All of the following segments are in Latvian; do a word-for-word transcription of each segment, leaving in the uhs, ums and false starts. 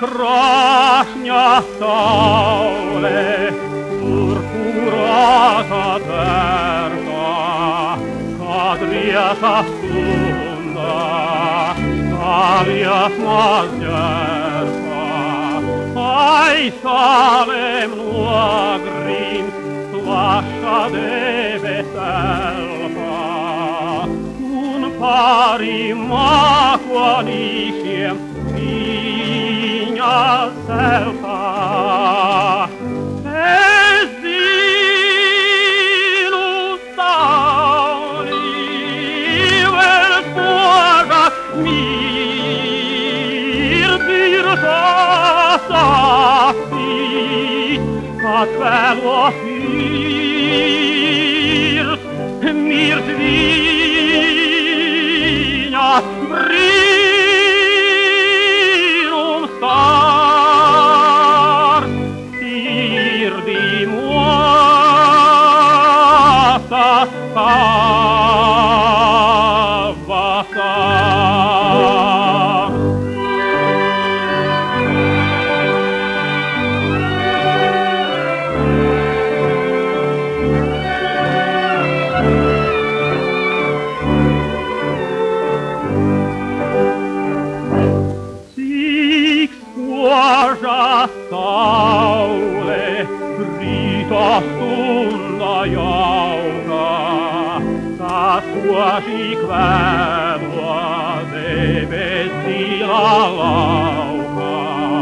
Kraśnia stole, purpurata terra, kadriasa stunda, talias mazjerta. Ai Salem nuagrim, lascia deve selva, un pari maquanisiem, selfa esilus sauli vel sposa mir dirta safti cat velo firs mir dvina star tir di muasa savasa Saule, rita stunda jauka, taas vuosi kvävua, devesila lauka.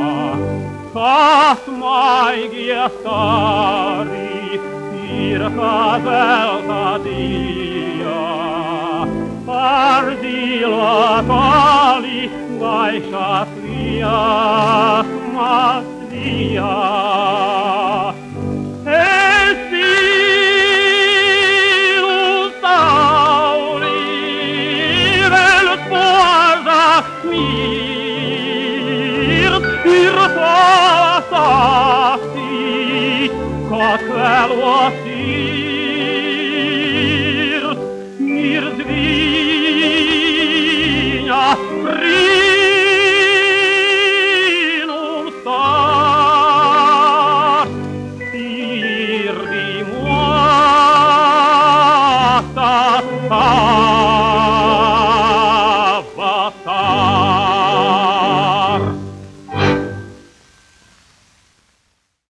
Taas maikia stari, irkaselta dia, ardila pali, vaisas lias, Maria, esilus sauli, vel sposa mir, irta safti, cat velo firs, mir dvina Avasa.